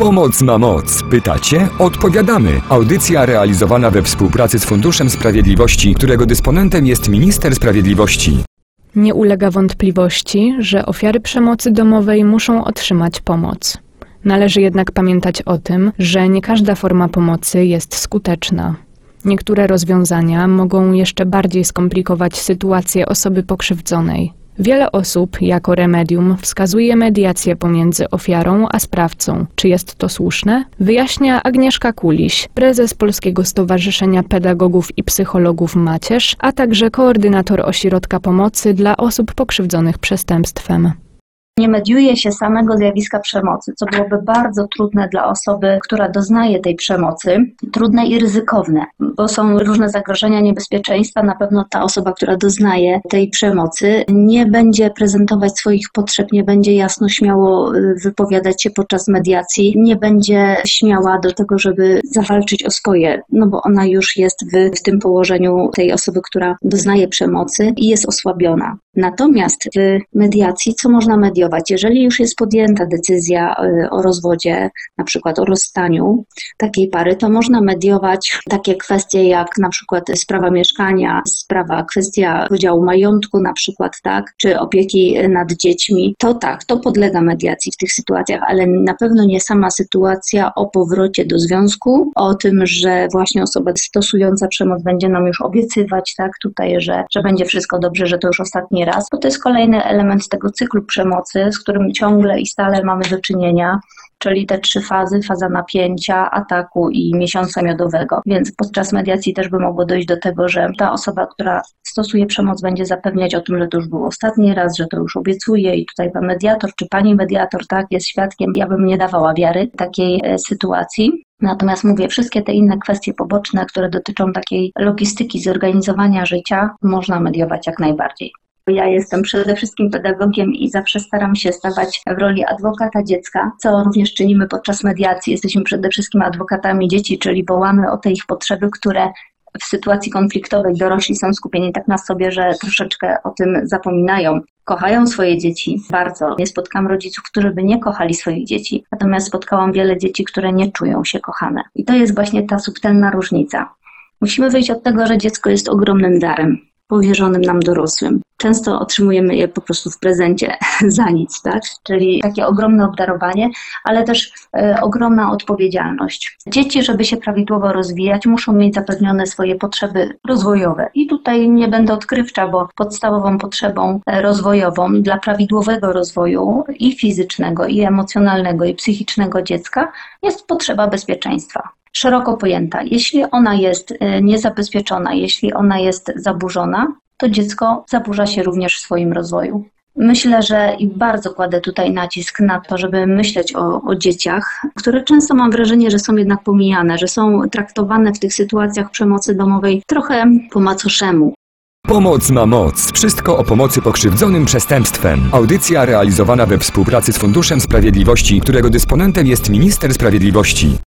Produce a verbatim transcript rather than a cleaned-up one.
Pomoc ma moc. Pytacie? Odpowiadamy. Audycja realizowana we współpracy z Funduszem Sprawiedliwości, którego dysponentem jest Minister Sprawiedliwości. Nie ulega wątpliwości, że ofiary przemocy domowej muszą otrzymać pomoc. Należy jednak pamiętać o tym, że nie każda forma pomocy jest skuteczna. Niektóre rozwiązania mogą jeszcze bardziej skomplikować sytuację osoby pokrzywdzonej. Wiele osób jako remedium wskazuje mediację pomiędzy ofiarą a sprawcą. Czy jest to słuszne? Wyjaśnia Agnieszka Kuliś, prezes Polskiego Stowarzyszenia Pedagogów i Psychologów Macierz, a także koordynator Ośrodka Pomocy dla Osób Pokrzywdzonych Przestępstwem. Nie mediuje się samego zjawiska przemocy, co byłoby bardzo trudne dla osoby, która doznaje tej przemocy, trudne i ryzykowne, bo są różne zagrożenia, niebezpieczeństwa. Na pewno ta osoba, która doznaje tej przemocy, nie będzie prezentować swoich potrzeb, nie będzie jasno, śmiało wypowiadać się podczas mediacji, nie będzie śmiała do tego, żeby zawalczyć o swoje, no bo ona już jest w, w tym położeniu tej osoby, która doznaje przemocy i jest osłabiona. Natomiast w mediacji, co można mediować? Jeżeli już jest podjęta decyzja o rozwodzie, na przykład o rozstaniu takiej pary, to można mediować takie kwestie jak na przykład sprawa mieszkania, sprawa, kwestia podziału majątku na przykład, tak, czy opieki nad dziećmi. To tak, to podlega mediacji w tych sytuacjach, ale na pewno nie sama sytuacja o powrocie do związku, o tym, że właśnie osoba stosująca przemoc będzie nam już obiecywać, tak, tutaj, że, że będzie wszystko dobrze, że to już ostatni raz, bo to jest kolejny element tego cyklu przemocy, z którym ciągle i stale mamy do czynienia, czyli te trzy fazy, faza napięcia, ataku i miesiąca miodowego. Więc podczas mediacji też by mogło dojść do tego, że ta osoba, która stosuje przemoc, będzie zapewniać o tym, że to już był ostatni raz, że to już obiecuje i tutaj pan mediator czy pani mediator, tak, jest świadkiem. Ja bym nie dawała wiary takiej e, sytuacji. Natomiast mówię, wszystkie te inne kwestie poboczne, które dotyczą takiej logistyki, zorganizowania życia, można mediować jak najbardziej. Ja jestem przede wszystkim pedagogiem i zawsze staram się stawać w roli adwokata dziecka, co również czynimy podczas mediacji. Jesteśmy przede wszystkim adwokatami dzieci, czyli wołamy o te ich potrzeby, które w sytuacji konfliktowej dorośli są skupieni tak na sobie, że troszeczkę o tym zapominają. Kochają swoje dzieci bardzo. Nie spotkałam rodziców, którzy by nie kochali swoich dzieci, natomiast spotkałam wiele dzieci, które nie czują się kochane. I to jest właśnie ta subtelna różnica. Musimy wyjść od tego, że dziecko jest ogromnym darem, powierzonym nam dorosłym. Często otrzymujemy je po prostu w prezencie za nic, tak? Czyli takie ogromne obdarowanie, ale też e, ogromna odpowiedzialność. Dzieci, żeby się prawidłowo rozwijać, muszą mieć zapewnione swoje potrzeby rozwojowe. I tutaj nie będę odkrywcza, bo podstawową potrzebą rozwojową dla prawidłowego rozwoju i fizycznego, i emocjonalnego, i psychicznego dziecka jest potrzeba bezpieczeństwa. Szeroko pojęta. Jeśli ona jest niezabezpieczona, jeśli ona jest zaburzona, to dziecko zaburza się również w swoim rozwoju. Myślę, że i bardzo kładę tutaj nacisk na to, żeby myśleć o, o dzieciach, które często mam wrażenie, że są jednak pomijane, że są traktowane w tych sytuacjach przemocy domowej trochę po macoszemu. Pomoc ma moc. Wszystko o pomocy pokrzywdzonym przestępstwem. Audycja realizowana we współpracy z Funduszem Sprawiedliwości, którego dysponentem jest Minister Sprawiedliwości.